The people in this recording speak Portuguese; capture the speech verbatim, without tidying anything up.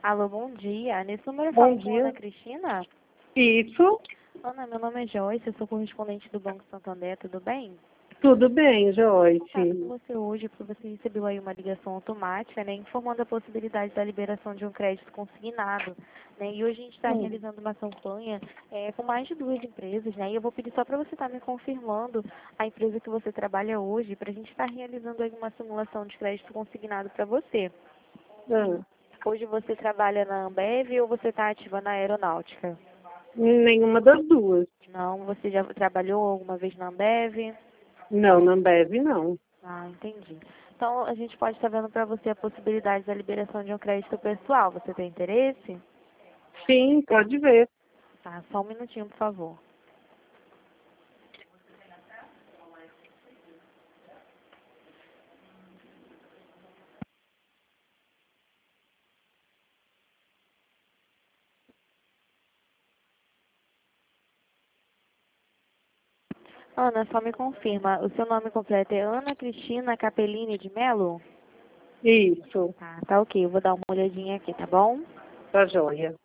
Alô, bom dia. Nesse número eu Bom falo com a dia. Ana Cristina. Isso, Ana, meu nome é Joyce, eu sou correspondente do Banco Santander, tudo bem? tudo bem, Contato com Joyce. você hoje porque você recebeu aí uma ligação automática, né, informando a possibilidade da liberação de um crédito consignado, né, e hoje a gente está Hum. realizando uma campanha é, com mais de duas empresas, né, e eu vou pedir só para você estar me confirmando a empresa que você trabalha hoje, para a gente estar realizando aí uma simulação de crédito consignado para você. Ah, Hoje você trabalha na Ambev ou você está ativa na aeronáutica? nenhuma das duas. Não, você já trabalhou alguma vez na Ambev? Não, não deve, não. Ah, entendi. Então, a gente pode estar vendo para você a possibilidade da liberação de um crédito pessoal. Você tem interesse? Sim, pode ver. Tá, só um minutinho, por favor. Ana, só me confirma. O seu nome completo é Ana Cristina Capellini de Melo? Isso, Tá, tá ok. Eu vou dar uma olhadinha aqui, tá bom? tá joia.